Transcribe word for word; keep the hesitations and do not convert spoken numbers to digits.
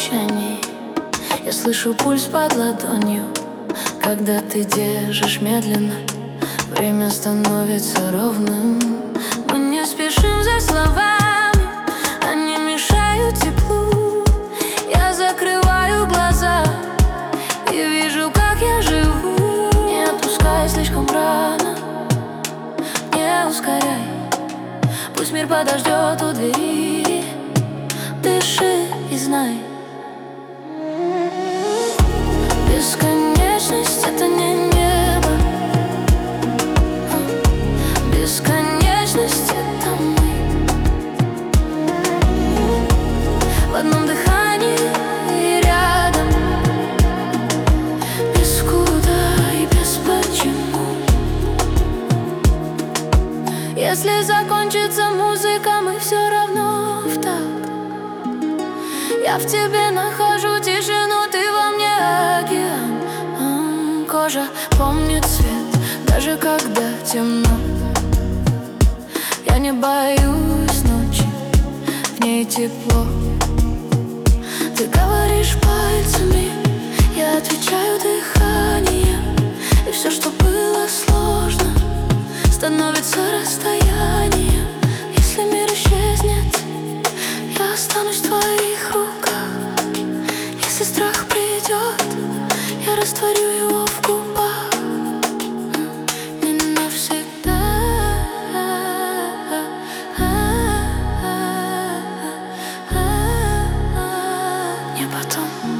молчании. Я слышу пульс под ладонью, когда ты держишь медленно. Время становится ровным. Мы не спешим за словами, они мешают теплу. Я закрываю глаза и вижу, как я живу. Не отпускай слишком рано, не ускоряй. Пусть мир подождет у двери. Дыши и знай, бесконечность — это не небо. Бесконечность — это мы. В одном дыхании и рядом, без куда и без почему. Если закончится музыка, мы все равно в такт. Я в тебе нахожу тишину, ты во мне океан. М-м, кожа помнит свет, даже когда темно. Я не боюсь ночи, в ней тепло. Ты говоришь пальцами, я отвечаю дыханием. И все, что было сложно, становится расстоянием. Если мир исчезнет, я останусь в твоих руках. Если страх придет, я растворю его в губах. Не навсегда, не потом.